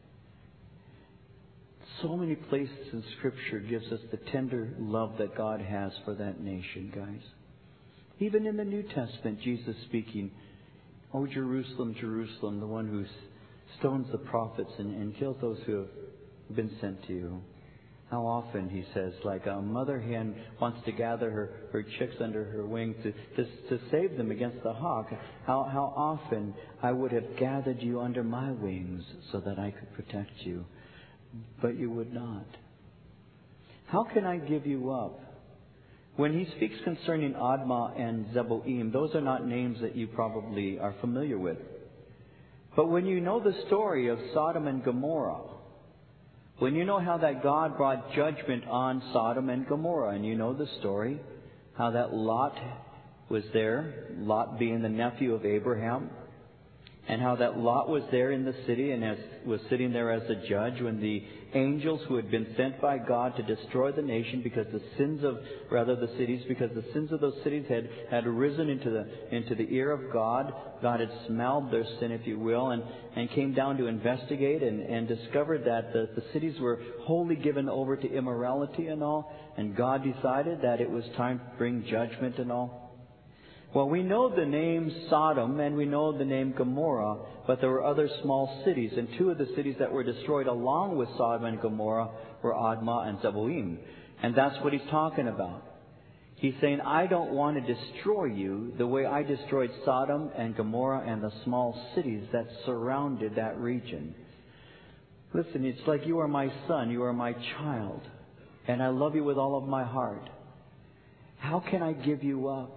So many places in Scripture gives us the tender love that God has for that nation, guys. Even in the New Testament, Jesus speaking, "O Jerusalem, Jerusalem, the one who stones the prophets and, and kills those who have been sent to you. How often, he says, like a mother hen wants to gather her, her chicks under her wing to, to, to save them against the hawk. How, how often I would have gathered you under my wings so that I could protect you. But you would not. How can I give you up? When he speaks concerning Admah and Zeboim, those are not names that you probably are familiar with. But when you know the story of Sodom and Gomorrah, when you know how that God brought judgment on Sodom and Gomorrah, and you know the story, how that Lot was there, Lot being the nephew of Abraham, and how that Lot was there in the city and as, was sitting there as a judge when the angels who had been sent by God to destroy the nation because the sins of, rather the cities, because the sins of those cities had, had risen into the, into the ear of God. God had smelled their sin, if you will, and, and came down to investigate and, and discovered that the, the cities were wholly given over to immorality and all. And God decided that it was time to bring judgment and all. Well, we know the name Sodom and we know the name Gomorrah, but there were other small cities, and two of the cities that were destroyed along with Sodom and Gomorrah were Admah and Zeboim. And that's what he's talking about. He's saying, I don't want to destroy you the way I destroyed Sodom and Gomorrah and the small cities that surrounded that region. Listen, it's like you are my son, you are my child, and I love you with all of my heart. How can I give you up?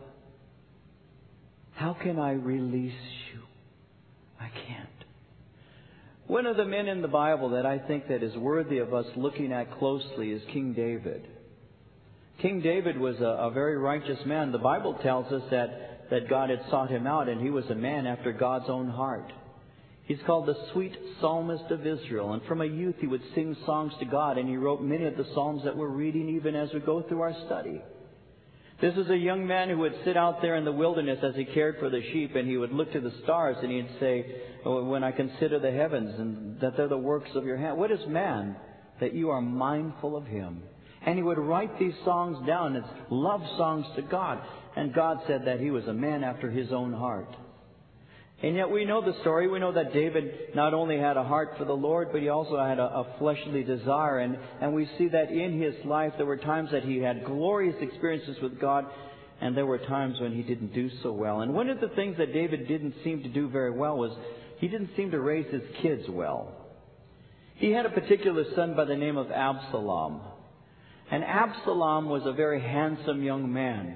How can I release you? I can't. One of the men in the Bible that I think that is worthy of us looking at closely is King David. King David was a, a very righteous man. The Bible tells us that, that God had sought him out, and he was a man after God's own heart. He's called the sweet psalmist of Israel. And from a youth he would sing songs to God, and he wrote many of the psalms that we're reading even as we go through our study. This is a young man who would sit out there in the wilderness as he cared for the sheep, and he would look to the stars and he'd say, oh, when I consider the heavens and that they're the works of your hand, what is man that you are mindful of him? And he would write these songs down as love songs to God. And God said that he was a man after his own heart. And yet we know the story. We know that David not only had a heart for the Lord, but he also had a, a fleshly desire. And, and we see that in his life there were times that he had glorious experiences with God, and there were times when he didn't do so well. And one of the things that David didn't seem to do very well was he didn't seem to raise his kids well. He had a particular son by the name of Absalom. And Absalom was a very handsome young man.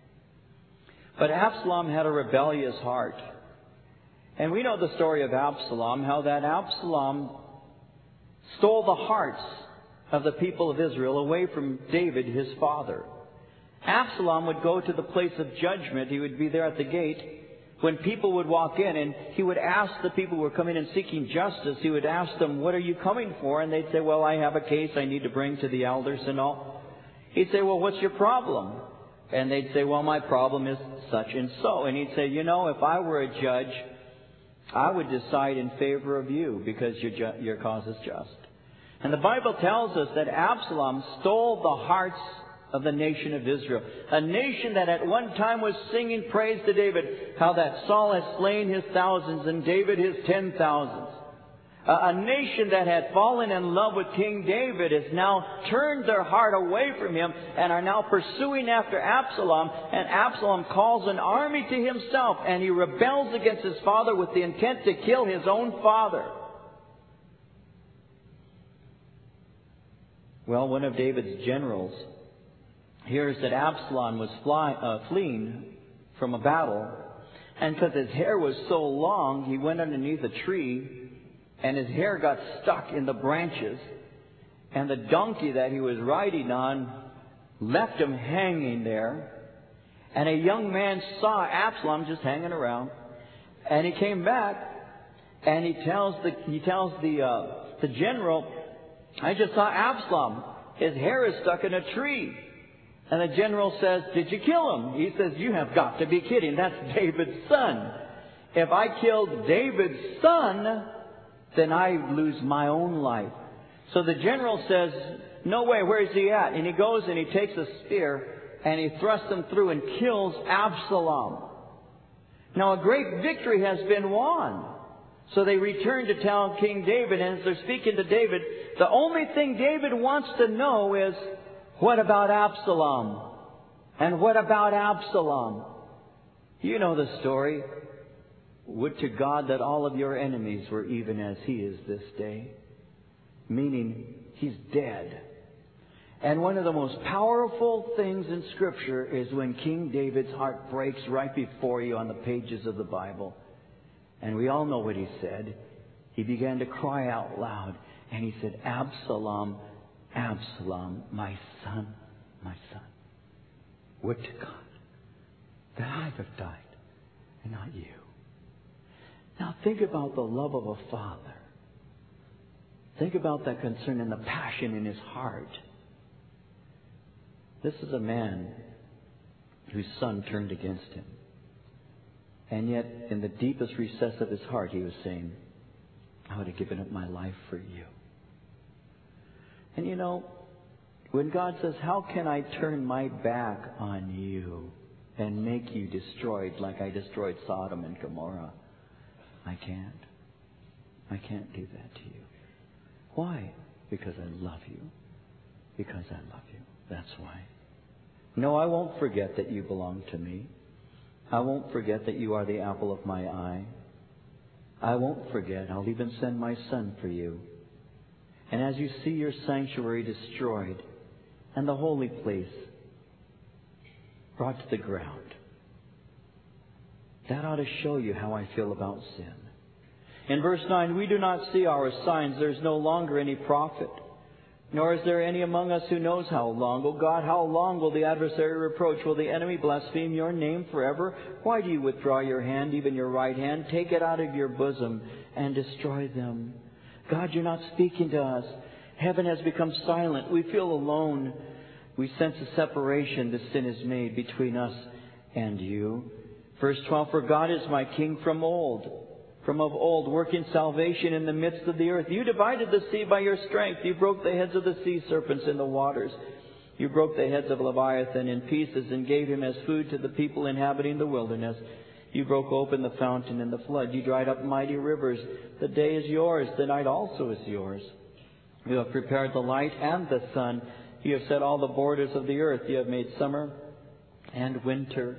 But Absalom had a rebellious heart. And we know the story of Absalom, how that Absalom stole the hearts of the people of Israel away from David, his father. Absalom would go to the place of judgment. He would be there at the gate when people would walk in, and he would ask the people who were coming in seeking justice, he would ask them, what are you coming for? And they'd say, well, I have a case I need to bring to the elders and all. He'd say, well, what's your problem? And they'd say, well, my problem is such and so. And he'd say, you know, if I were a judge, I would decide in favor of you because your, ju- your cause is just. And the Bible tells us that Absalom stole the hearts of the nation of Israel. A nation that at one time was singing praise to David, how that Saul has slain his thousands and David his ten thousands. A, a nation that had fallen in love with King David has now turned their heart away from him and are now pursuing after Absalom. And Absalom calls an army to himself and he rebels against his father with the intent to kill his own father. Well, one of David's generals hears that Absalom was fly, uh, fleeing from a battle. And because his hair was so long, he went underneath a tree and his hair got stuck in the branches. And the donkey that he was riding on left him hanging there. And a young man saw Absalom just hanging around. And he came back and he tells the, he tells the, uh, the general, I just saw Absalom. His hair is stuck in a tree. And the general says, did you kill him? He says, you have got to be kidding. That's David's son. If I killed David's son, then I lose my own life. So the general says, no way, where is he at? And he goes and he takes a spear and he thrusts him through and kills Absalom. Now a great victory has been won. So they return to tell King David, and as they're speaking to David, the only thing David wants to know is, what about Absalom? And what about Absalom? You know the story. Would to God that all of your enemies were even as he is this day. Meaning, he's dead. And one of the most powerful things in Scripture is when King David's heart breaks right before you on the pages of the Bible. And we all know what he said. He began to cry out loud. And he said, Absalom, Absalom, my son, my son. Would to God that I have died and not you. Now think about the love of a father. Think about that concern and the passion in his heart. This is a man whose son turned against him. And yet, in the deepest recess of his heart, he was saying, I would have given up my life for you. And you know, when God says, how can I turn my back on you and make you destroyed like I destroyed Sodom and Gomorrah? I can't. I can't do that to you. Why? Because I love you. Because I love you. That's why. No, I won't forget that you belong to me. I won't forget that you are the apple of my eye. I won't forget. I'll even send my son for you. And as you see your sanctuary destroyed and the holy place brought to the ground, that ought to show you how I feel about sin. In verse nine, we do not see our signs. There's no longer any prophet. Nor is there any among us who knows how long. O God, how long will the adversary reproach? Will the enemy blaspheme your name forever? Why do you withdraw your hand, even your right hand? Take it out of your bosom and destroy them. God, you're not speaking to us. Heaven has become silent. We feel alone. We sense a separation the sin has made between us and you. Verse twelve, for God is my king from old. From of old, working salvation in the midst of the earth. You divided the sea by your strength. You broke the heads of the sea serpents in the waters. You broke the heads of Leviathan in pieces and gave him as food to the people inhabiting the wilderness. You broke open the fountain in the flood. You dried up mighty rivers. The day is yours. The night also is yours. You have prepared the light and the sun. You have set all the borders of the earth. You have made summer and winter.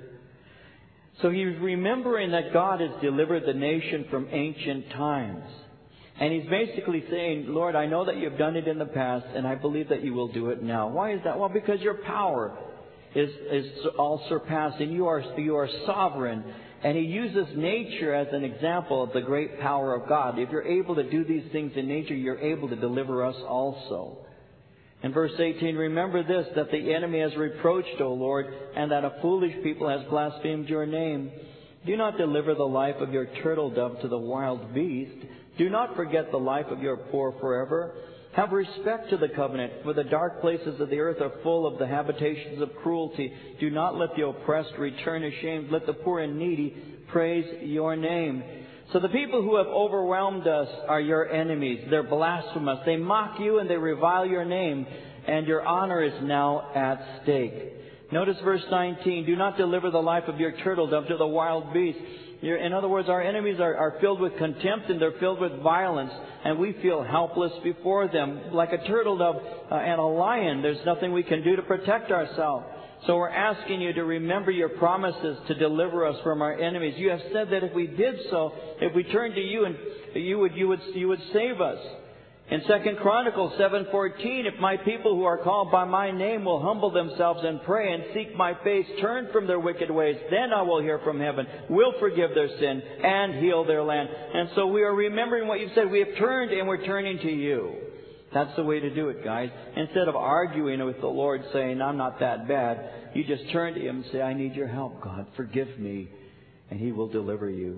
So he's remembering that God has delivered the nation from ancient times. And he's basically saying, Lord, I know that you've done it in the past, and I believe that you will do it now. Why is that? Well, because your power is, is all surpassing. You are, you are sovereign. And he uses nature as an example of the great power of God. If you're able to do these things in nature, you're able to deliver us also. In verse eighteen, remember this, that the enemy has reproached, O Lord, and that a foolish people has blasphemed your name. Do not deliver the life of your turtle dove to the wild beast. Do not forget the life of your poor forever. Have respect to the covenant, for the dark places of the earth are full of the habitations of cruelty. Do not let the oppressed return ashamed. Let the poor and needy praise your name. So the people who have overwhelmed us are your enemies. They're blasphemous. They mock you and they revile your name, and your honor is now at stake. Notice verse nineteen. Do not deliver the life of your turtle dove to the wild beast. You're, in other words, our enemies are, are filled with contempt and they're filled with violence, and we feel helpless before them. Like a turtle dove uh, and a lion, there's nothing we can do to protect ourselves. So we're asking you to remember your promises to deliver us from our enemies. You have said that if we did so, if we turned to you, and you would, you would, you would save us. In Second Chronicles seven fourteen, if my people who are called by my name will humble themselves and pray and seek my face, turn from their wicked ways, then I will hear from heaven, will forgive their sin, and heal their land. And so we are remembering what you've said. We have turned and we're turning to you. That's the way to do it, guys. Instead of arguing with the Lord saying, I'm not that bad, you just turn to Him and say, I need your help, God. Forgive me. And He will deliver you.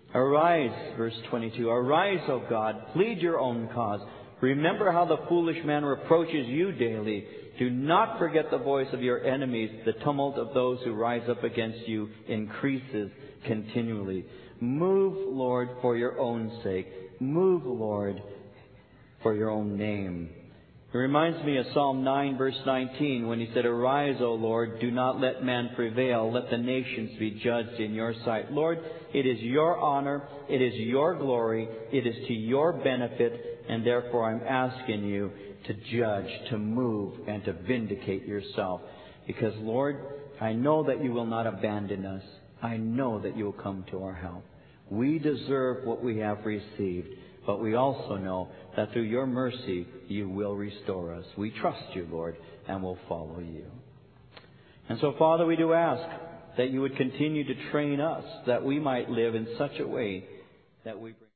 Arise, verse twenty-two. Arise, O God. Plead your own cause. Remember how the foolish man reproaches you daily. Do not forget the voice of your enemies. The tumult of those who rise up against you increases continually. Move, Lord, for your own sake. Move, Lord, for your own name. It reminds me of Psalm nine, verse nineteen, when he said, "Arise, O Lord, do not let man prevail. Let the nations be judged in your sight." Lord, it is your honor, it is your glory, it is to your benefit, and therefore I'm asking you to judge, to move, and to vindicate yourself. Because, Lord, I know that you will not abandon us. I know that you will come to our help. We deserve what we have received, but we also know that through your mercy, you will restore us. We trust you, Lord, and will follow you. And so, Father, we do ask that you would continue to train us, that we might live in such a way that we bring